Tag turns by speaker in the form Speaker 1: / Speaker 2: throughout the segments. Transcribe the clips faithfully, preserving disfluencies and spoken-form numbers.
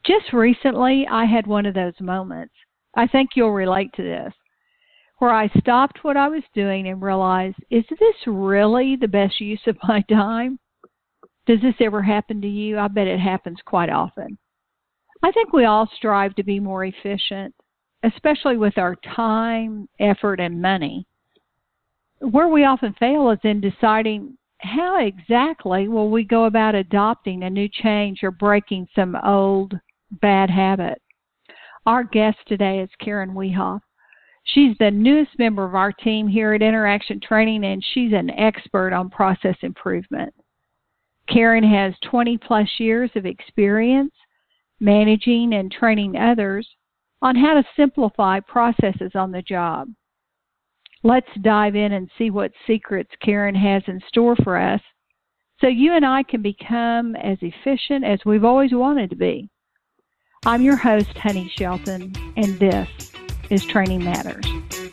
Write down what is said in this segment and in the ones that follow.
Speaker 1: Just recently, I had one of those moments. I think you'll relate to this, where I stopped what I was doing and realized, is this really the best use of my time? Does this ever happen to you? I bet it happens quite often. I think we all strive to be more efficient, especially with our time, effort, and money. Where we often fail is in deciding how exactly will we go about adopting a new change or breaking some old bad habit. Our guest today is Karen Wehoff. She's the newest member of our team here at Interaction Training, and she's an expert on process improvement. Karen has twenty plus years of experience managing and training others on how to simplify processes on the job. Let's dive in and see what secrets Karen has in store for us so you and I can become as efficient as we've always wanted to be. I'm your host, Honey Shelton, and this is Training Matters.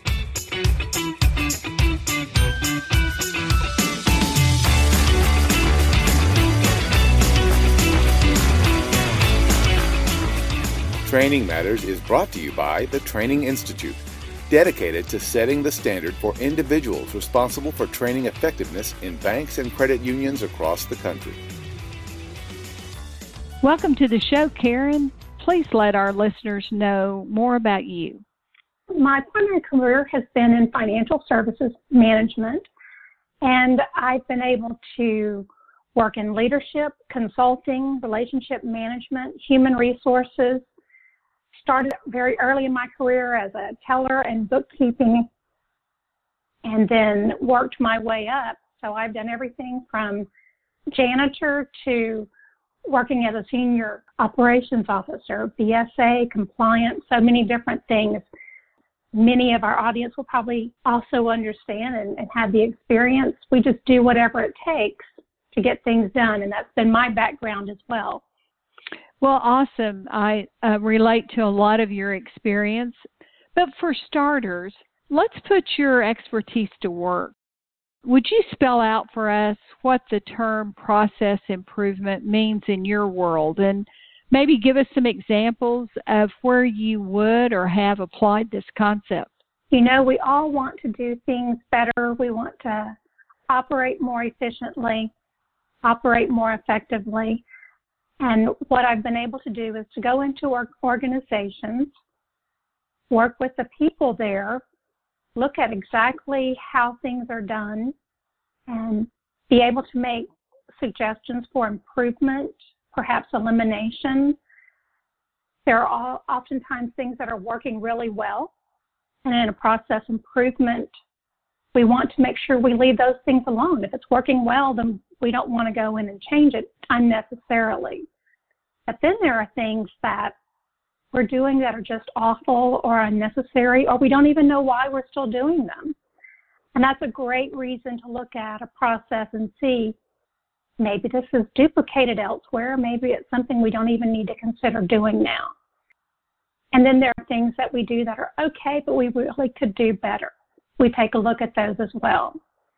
Speaker 2: Training Matters is brought to you by the Training Institute, dedicated to setting the standard for individuals responsible for training effectiveness in banks and credit unions across the country.
Speaker 1: Welcome to the show, Karen. Please let our listeners know more about you.
Speaker 3: My primary career has been in financial services management, and I've been able to work in leadership, consulting, relationship management, human resources. Started very early in my career as a teller and bookkeeping, and then worked my way up. So I've done everything from janitor to working as a senior operations officer, B S A, compliance, so many different things. Many of our audience will probably also understand and, and have the experience. We just do whatever it takes to get things done, and that's been my background as well.
Speaker 1: Well, awesome. I uh, relate to a lot of your experience. But for starters, let's put your expertise to work. Would you spell out for us what the term process improvement means in your world, and maybe give us some examples of where you would or have applied this concept?
Speaker 3: You know, we all want to do things better. We want to operate more efficiently, operate more effectively. And what I've been able to do is to go into our organizations, work with the people there, look at exactly how things are done, and be able to make suggestions for improvement, perhaps elimination. There are oftentimes things that are working really well, and in a process improvement, we want to make sure we leave those things alone. If it's working well, then we don't want to go in and change it unnecessarily. But then there are things that we're doing that are just awful or unnecessary, or we don't even know why we're still doing them. And that's a great reason to look at a process and see, maybe this is duplicated elsewhere, maybe it's something we don't even need to consider doing now. And then there are things that we do that are okay, but we really could do better. We take a look at those as well.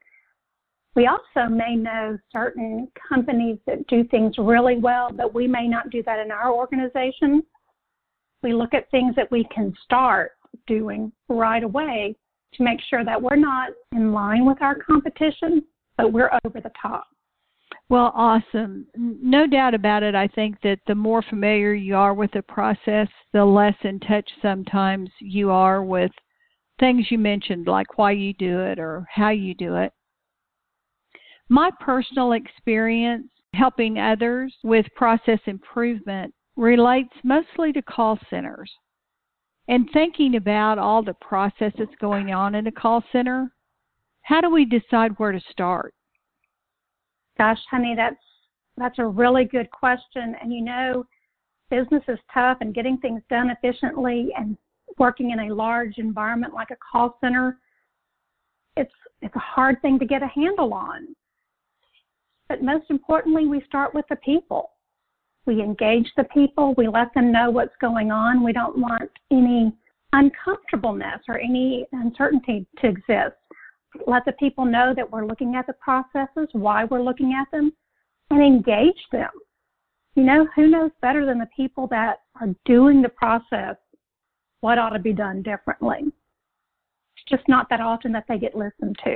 Speaker 3: We also may know certain companies that do things really well, but we may not do that in our organization. We look at things that we can start doing right away to make sure that we're not in line with our competition, but we're over the top.
Speaker 1: Well, awesome. No doubt about it. I think that the more familiar you are with the process, the less in touch sometimes you are with things you mentioned, like why you do it or how you do it. My personal experience helping others with process improvement relates mostly to call centers. And thinking about all the processes going on in a call center, how do we decide where to start?
Speaker 3: Gosh, honey, that's that's a really good question. And you know, business is tough, and getting things done efficiently and working in a large environment like a call center, it's it's a hard thing to get a handle on. But most importantly, we start with the people. We engage the people. We let them know what's going on. We don't want any uncomfortableness or any uncertainty to exist. Let the people know that we're looking at the processes, why we're looking at them, and engage them. You know, who knows better than the people that are doing the process what ought to be done differently? It's just not that often that they get listened to.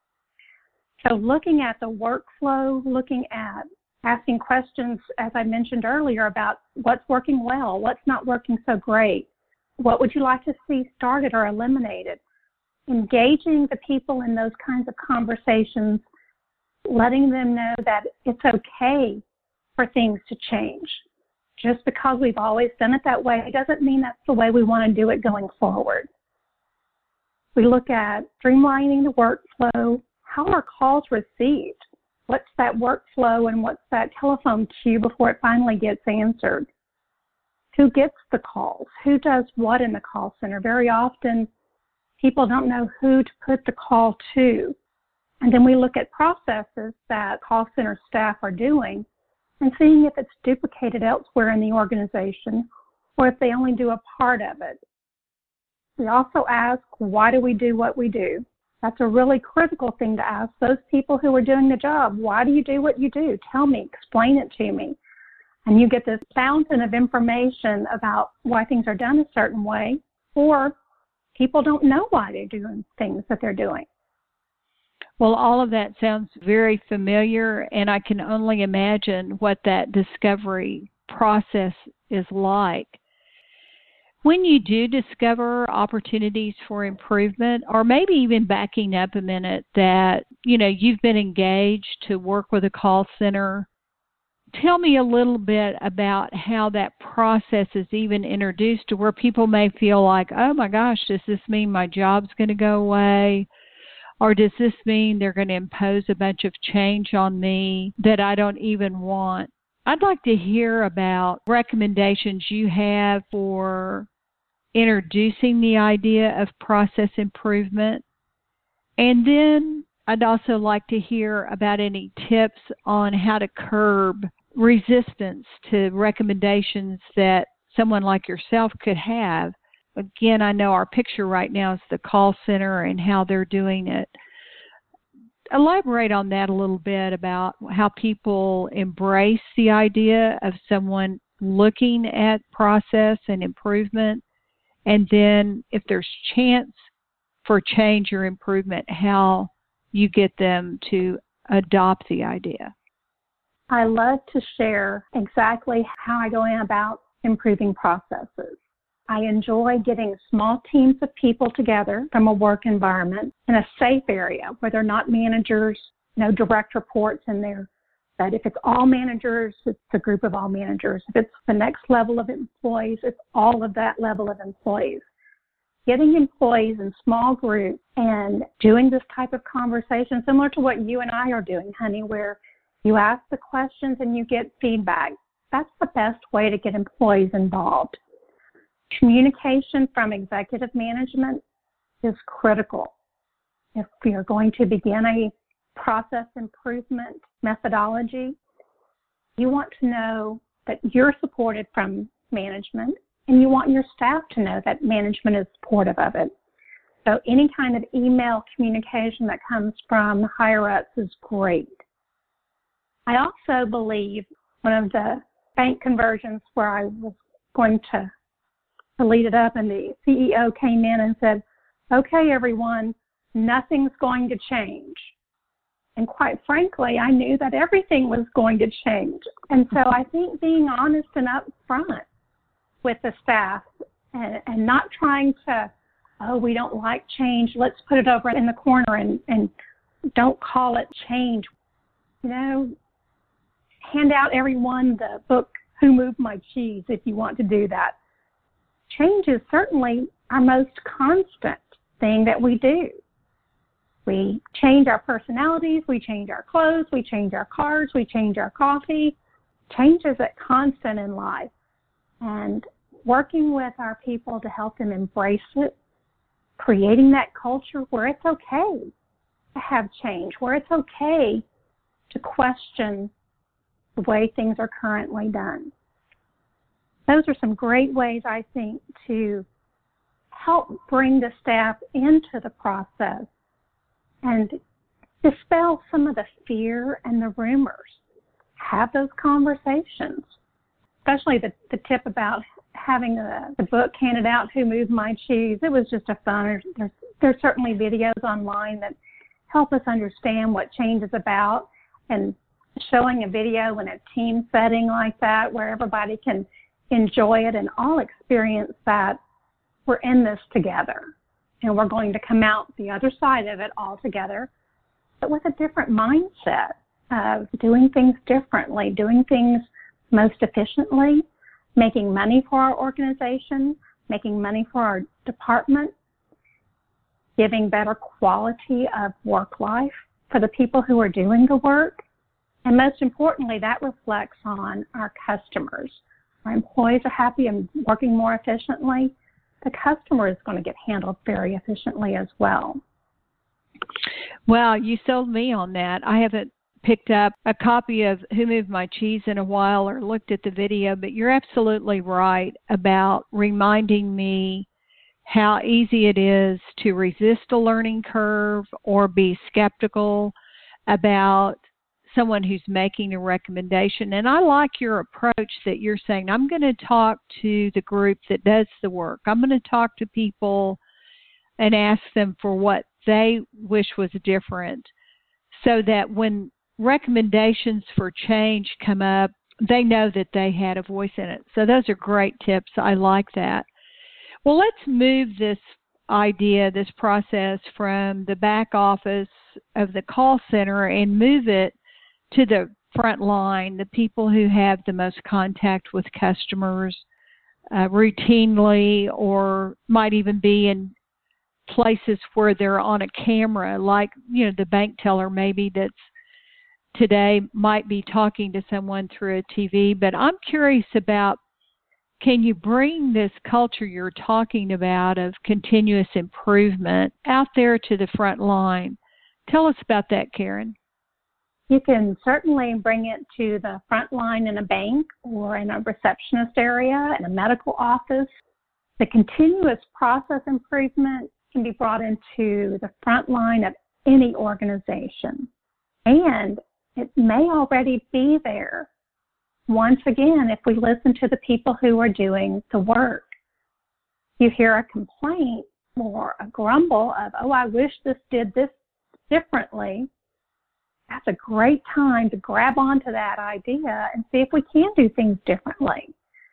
Speaker 3: So looking at the workflow, looking at asking questions, as I mentioned earlier, about what's working well, what's not working so great, what would you like to see started or eliminated, engaging the people in those kinds of conversations, letting them know that it's okay for things to change. Just because we've always done it that way doesn't mean that's the way we want to do it going forward. We look at streamlining the workflow. How are calls received? What's that workflow and what's that telephone queue before it finally gets answered? Who gets the calls? Who does what in the call center? Very often, people don't know who to put the call to. And then we look at processes that call center staff are doing and seeing if it's duplicated elsewhere in the organization or if they only do a part of it. We also ask, why do we do what we do? That's a really critical thing to ask those people who are doing the job. Why do you do what you do? Tell me, explain it to me. And you get this fountain of information about why things are done a certain way, or people don't know why they're doing things that they're doing.
Speaker 1: Well, all of that sounds very familiar, and I can only imagine what that discovery process is like. When you do discover opportunities for improvement, or maybe even backing up a minute that, you know, you've been engaged to work with a call center, tell me a little bit about how that process is even introduced to where people may feel like, oh my gosh, does this mean my job's going to go away? Or does this mean they're going to impose a bunch of change on me that I don't even want? I'd like to hear about recommendations you have for introducing the idea of process improvement. And then I'd also like to hear about any tips on how to curb resistance to recommendations that someone like yourself could have. Again, I know our picture right now is the call center and how they're doing it. Elaborate on that a little bit about how people embrace the idea of someone looking at process and improvement, and then if there's chance for change or improvement, how you get them to adopt the idea.
Speaker 3: I love to share exactly how I go in about improving processes. I enjoy getting small teams of people together from a work environment in a safe area where they're not managers, no direct reports in there. But if it's all managers, it's a group of all managers. If it's the next level of employees, it's all of that level of employees. Getting employees in small groups and doing this type of conversation, similar to what you and I are doing, honey, where you ask the questions and you get feedback. That's the best way to get employees involved. Communication from executive management is critical. If we are going to begin a process improvement methodology, you want to know that you're supported from management, and you want your staff to know that management is supportive of it. So any kind of email communication that comes from the higher-ups is great. I also believe one of the bank conversions where I was going to to lead it up, and the C E O came in and said, okay, everyone, nothing's going to change. And quite frankly, I knew that everything was going to change. And so I think being honest and upfront with the staff and, and not trying to, oh, we don't like change, let's put it over in the corner and, and don't call it change. You know, hand out everyone the book, Who Moved My Cheese, if you want to do that. Change is certainly our most constant thing that we do. We change our personalities, we change our clothes, we change our cars, we change our coffee. Change is a constant in life. And working with our people to help them embrace it, creating that culture where it's okay to have change, where it's okay to question the way things are currently done. Those are some great ways, I think, to help bring the staff into the process and dispel some of the fear and the rumors. Have those conversations. especially the, the tip about having a, the book handed out, Who Moved My Cheese. It was just a fun. There's, there's certainly videos online that help us understand what change is about, and showing a video in a team setting like that where everybody can enjoy it and all experience that we're in this together and we're going to come out the other side of it all together, but with a different mindset of doing things differently, doing things most efficiently, making money for our organization, making money for our department, giving better quality of work life for the people who are doing the work. And most importantly, that reflects on our customers. Our employees are happy and working more efficiently. The customer is going to get handled very efficiently as well.
Speaker 1: Wow, you sold me on that. I haven't picked up a copy of Who Moved My Cheese in a while or looked at the video, but you're absolutely right about reminding me how easy it is to resist a learning curve or be skeptical about someone who's making a recommendation. And I like your approach that you're saying, I'm going to talk to the group that does the work. I'm going to talk to people and ask them for what they wish was different, so that when recommendations for change come up, they know that they had a voice in it. So those are great tips. I like that. Well, let's move this idea, this process from the back office of the call center and move it to the front line, the people who have the most contact with customers uh, routinely, or might even be in places where they're on a camera, like, you know, the bank teller maybe that's today might be talking to someone through a T V. But I'm curious about, can you bring this culture you're talking about of continuous improvement out there to the front line? Tell us about that, Karen.
Speaker 3: You can certainly bring it to the front line in a bank or in a receptionist area, in a medical office. The continuous process improvement can be brought into the front line of any organization. And it may already be there. Once again, if we listen to the people who are doing the work, you hear a complaint or a grumble of, oh, I wish this did this differently. That's a great time to grab onto that idea and see if we can do things differently.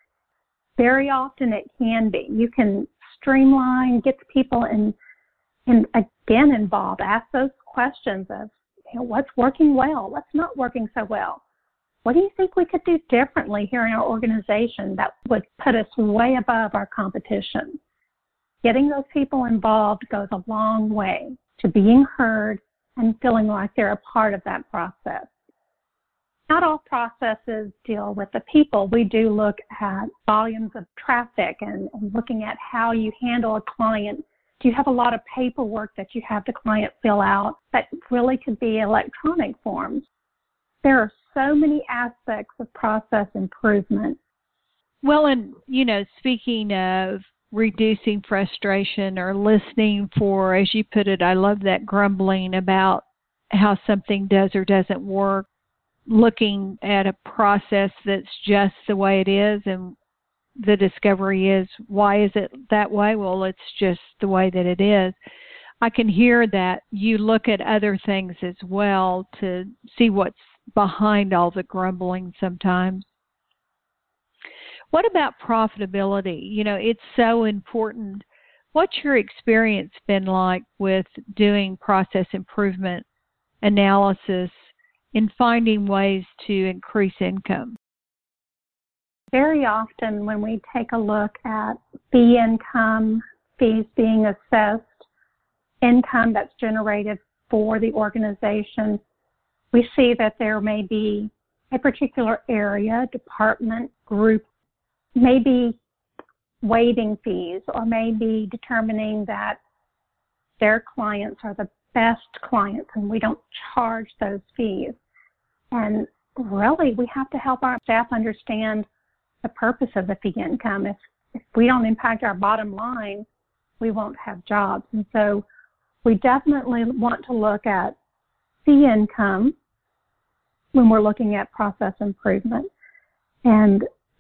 Speaker 3: Very often it can be. You can streamline, get the people in, and again involved. Ask those questions of, you know, what's working well, what's not working so well. What do you think we could do differently here in our organization that would put us way above our competition? Getting those people involved goes a long way to being heard and feeling like they're a part of that process. Not all processes deal with the people. We do look at volumes of traffic and, and looking at how you handle a client. Do you have a lot of paperwork that you have the client fill out that really could be electronic forms? There are so many aspects of process improvement.
Speaker 1: Well, and, you know, speaking of reducing frustration or listening for, as you put it, I love that grumbling about how something does or doesn't work, looking at a process that's just the way it is, and the discovery is, why is it that way? Well, it's just the way that it is. I can hear that you look at other things as well to see what's behind all the grumbling sometimes. What about profitability? You know, it's so important. What's your experience been like with doing process improvement analysis in finding ways to increase income?
Speaker 3: Very often when we take a look at fee income, fees being assessed, income that's generated for the organization, we see that there may be a particular area, department, group, maybe waiving fees, or maybe determining that their clients are the best clients and we don't charge those fees. And really, we have to help our staff understand the purpose of the fee income. If, if we don't impact our bottom line, we won't have jobs. And so we definitely want to look at fee income when we're looking at process improvement. And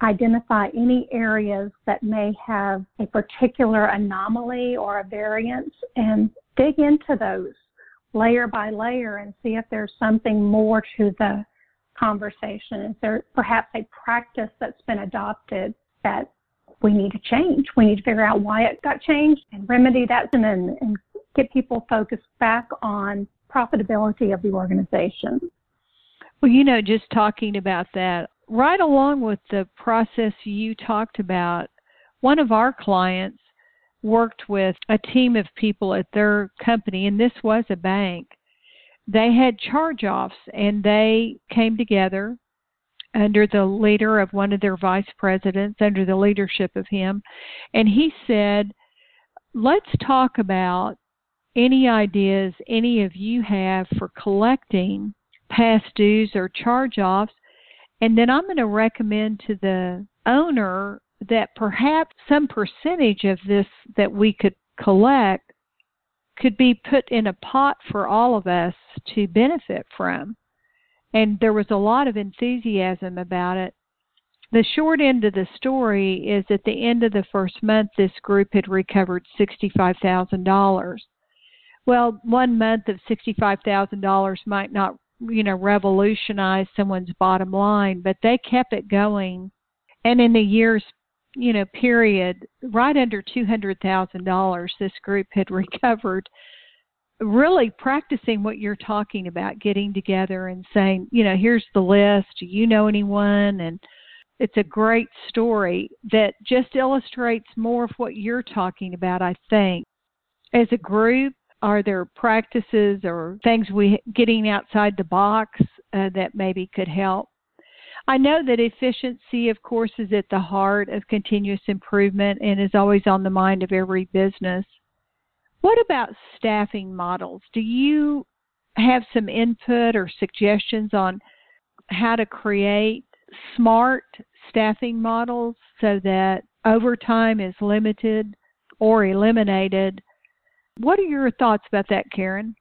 Speaker 3: identify any areas that may have a particular anomaly or a variance and dig into those layer by layer and see if there's something more to the conversation. Is there perhaps a practice that's been adopted that we need to change? We need to figure out why it got changed and remedy that and, and get people focused back on profitability of the organization.
Speaker 1: Well, you know, just talking about that, right along with the process you talked about, one of our clients worked with a team of people at their company, and this was a bank. They had charge-offs, and they came together under the leader of one of their vice presidents, under the leadership of him, and he said, let's talk about any ideas any of you have for collecting past dues or charge-offs, and then I'm going to recommend to the owner that perhaps some percentage of this that we could collect could be put in a pot for all of us to benefit from. And there was a lot of enthusiasm about it. The short end of the story is at the end of the first month, this group had recovered sixty-five thousand dollars. Well, one month of sixty-five thousand dollars might not, you know, revolutionize someone's bottom line, but they kept it going. And in a year's, you know, period, right under two hundred thousand dollars, this group had recovered, really practicing what you're talking about, getting together and saying, you know, here's the list. Do you know anyone? And it's a great story that just illustrates more of what you're talking about, I think. As a group, are there practices or things we getting outside the box uh, that maybe could help? I know that efficiency, of course, is at the heart of continuous improvement and is always on the mind of every business. What about staffing models? Do you have some input or suggestions on how to create smart staffing models so that overtime is limited or eliminated? What are your thoughts about that, Karen?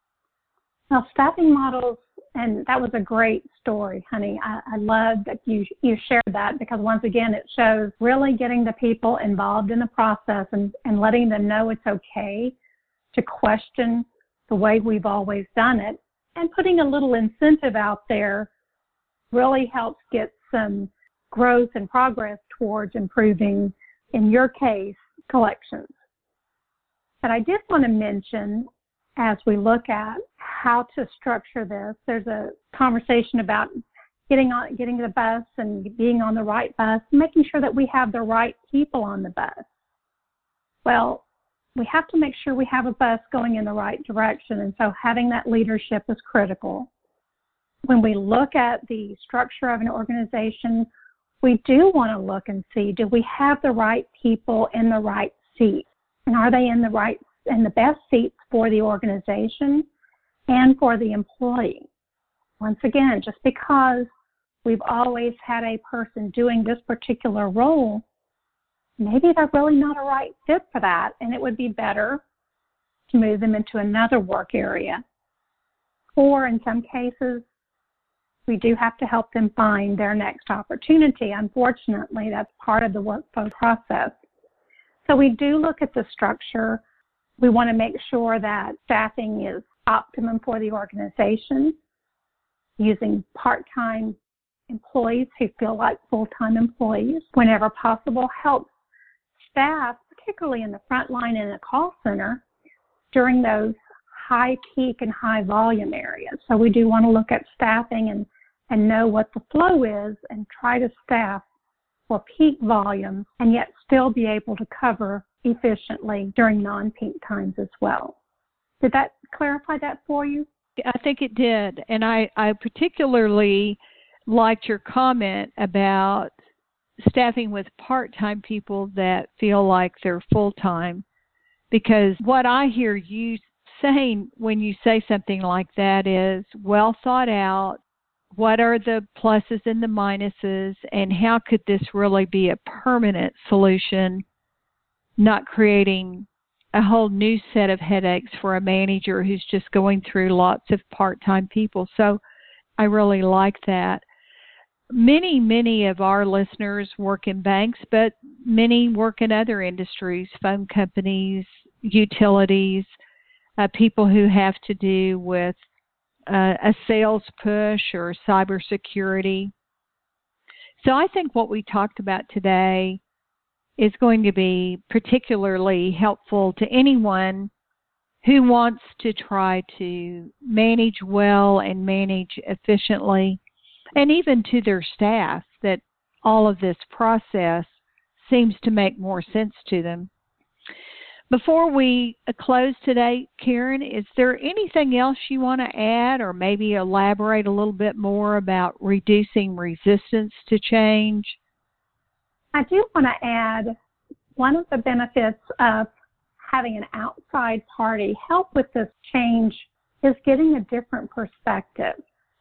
Speaker 3: Well, staffing models, and that was a great story, honey. I, I love that you you shared that because, once again, it shows really getting the people involved in the process and, and letting them know it's okay to question the way we've always done it, and putting a little incentive out there really helps get some growth and progress towards improving, in your case, collections. But I did want to mention, as we look at how to structure this, there's a conversation about getting on, getting the bus and being on the right bus, making sure that we have the right people on the bus. Well, we have to make sure we have a bus going in the right direction, and so having that leadership is critical. When we look at the structure of an organization, we do want to look and see, do we have the right people in the right seats? And are they in the right and the best seats for the organization and for the employee? Once again, just because we've always had a person doing this particular role, maybe they're really not a right fit for that, and it would be better to move them into another work area. Or in some cases, we do have to help them find their next opportunity. Unfortunately, that's part of the workflow process. So we do look at the structure. We want to make sure that staffing is optimum for the organization, using part-time employees who feel like full-time employees. Whenever possible, help staff, particularly in the front line and the call center, during those high peak and high volume areas. So we do want to look at staffing and, and know what the flow is and try to staff for peak volumes and yet still be able to cover efficiently during non-peak times as well. Did that clarify that for you?
Speaker 1: I think it did. And I, I particularly liked your comment about staffing with part-time people that feel like they're full-time, because what I hear you saying when you say something like that is well thought out. What are the pluses and the minuses, and how could this really be a permanent solution, not creating a whole new set of headaches for a manager who's just going through lots of part-time people. So I really like that. many, many of our listeners work in banks, but many work in other industries, phone companies, utilities, uh, people who have to do with uh, a sales push or cybersecurity. So I think what we talked about today is going to be particularly helpful to anyone who wants to try to manage well and manage efficiently, and even to their staff, that all of this process seems to make more sense to them. Before we close today, Karen, is there anything else you want to add or maybe elaborate a little bit more about reducing resistance to change?
Speaker 3: I do want to add one of the benefits of having an outside party help with this change is getting a different perspective.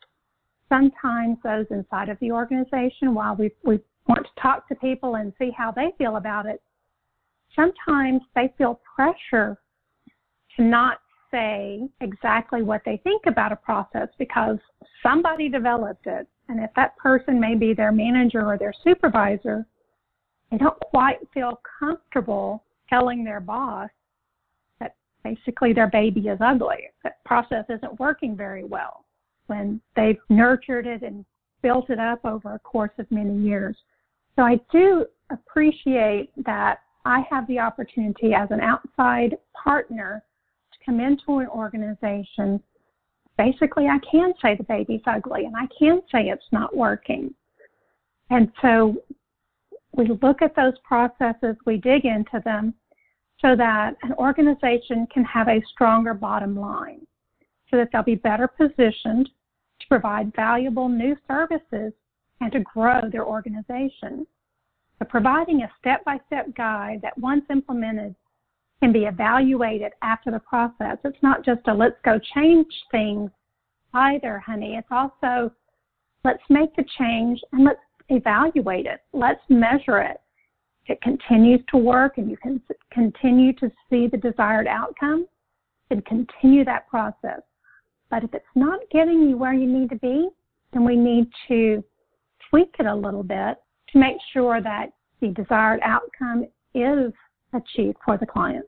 Speaker 3: Sometimes those inside of the organization, while we, we want to talk to people and see how they feel about it, sometimes they feel pressure to not say exactly what they think about a process because somebody developed it. And if that person may be their manager or their supervisor, they don't quite feel comfortable telling their boss that basically their baby is ugly, that process isn't working very well, when they've nurtured it and built it up over a course of many years. So I do appreciate that I have the opportunity as an outside partner to come into an organization. Basically, I can say the baby's ugly, and I can say it's not working. And so we look at those processes, we dig into them, so that an organization can have a stronger bottom line, so that they'll be better positioned to provide valuable new services and to grow their organization. So providing a step-by-step guide that once implemented can be evaluated after the process. It's not just a let's go change things either, honey. It's also let's make the change and let's evaluate it. Let's measure it. If it continues to work and you can continue to see the desired outcome, then continue that process. But if it's not getting you where you need to be, then we need to tweak it a little bit to make sure that the desired outcome is achieved for the client.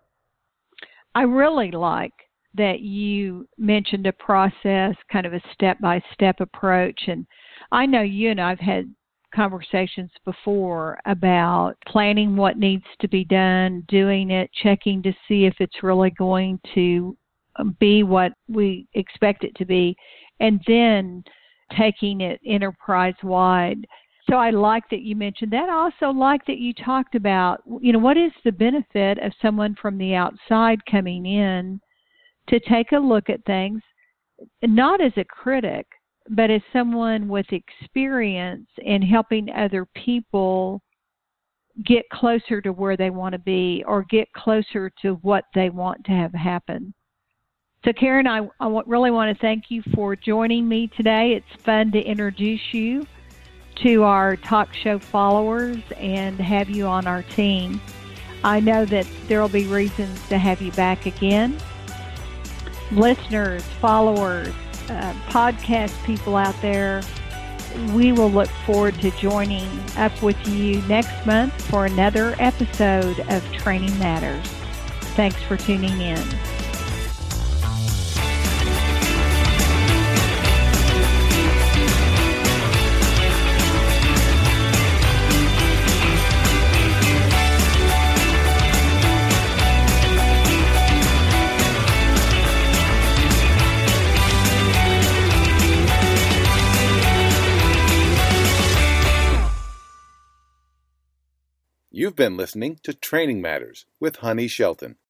Speaker 1: I really like that you mentioned a process, kind of a step-by-step approach. And I know you and I have had conversations before about planning what needs to be done, doing it, checking to see if it's really going to be what we expect it to be, and then taking it enterprise-wide. So I like that you mentioned that. I also like that you talked about, you know, what is the benefit of someone from the outside coming in to take a look at things, not as a critic, but as someone with experience in helping other people get closer to where they want to be or get closer to what they want to have happen. So, Karen, I, I really want to thank you for joining me today. It's fun to introduce you to our talk show followers and have you on our team. I know that there will be reasons to have you back again. Listeners, followers, uh, podcast people out there, we will look forward to joining up with you next month for another episode of Training Matters. Thanks for tuning in.
Speaker 2: You've been listening to Training Matters with Honey Shelton.